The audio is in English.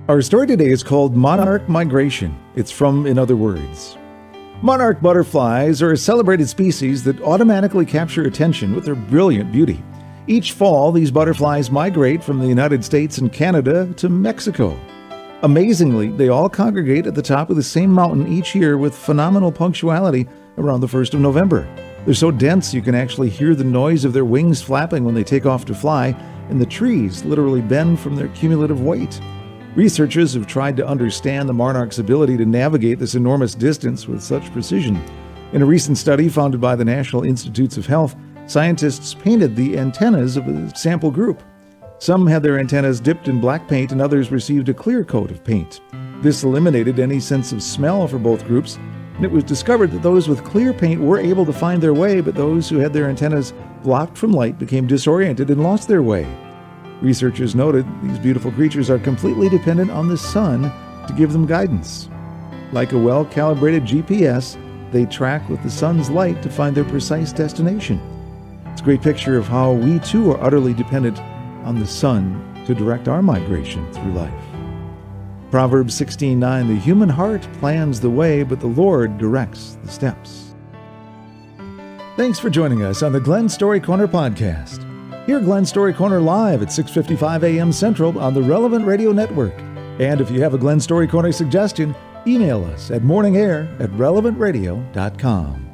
Our story today is called Monarch Migration. It's from In Other Words. Monarch butterflies are a celebrated species that automatically capture attention with their brilliant beauty. Each fall, these butterflies migrate from the United States and Canada to Mexico. Amazingly, they all congregate at the top of the same mountain each year with phenomenal punctuality around the 1st of November. They're so dense you can actually hear the noise of their wings flapping when they take off to fly, and the trees literally bend from their cumulative weight. Researchers have tried to understand the monarch's ability to navigate this enormous distance with such precision. In a recent study funded by the National Institutes of Health, scientists painted the antennas of a sample group. Some had their antennas dipped in black paint and others received a clear coat of paint. This eliminated any sense of smell for both groups, and it was discovered that those with clear paint were able to find their way, but those who had their antennas blocked from light became disoriented and lost their way. Researchers noted these beautiful creatures are completely dependent on the sun to give them guidance. Like a well-calibrated GPS, they track with the sun's light to find their precise destination. It's a great picture of how we too are utterly dependent on the sun to direct our migration through life. Proverbs 16:9, the human heart plans the way, but the Lord directs the steps. Thanks for joining us on the Glenn Story Corner podcast. Hear Glenn Story Corner live at 6:55 a.m. Central on the Relevant Radio Network. And if you have a Glenn Story Corner suggestion, email us at morningair@relevantradio.com.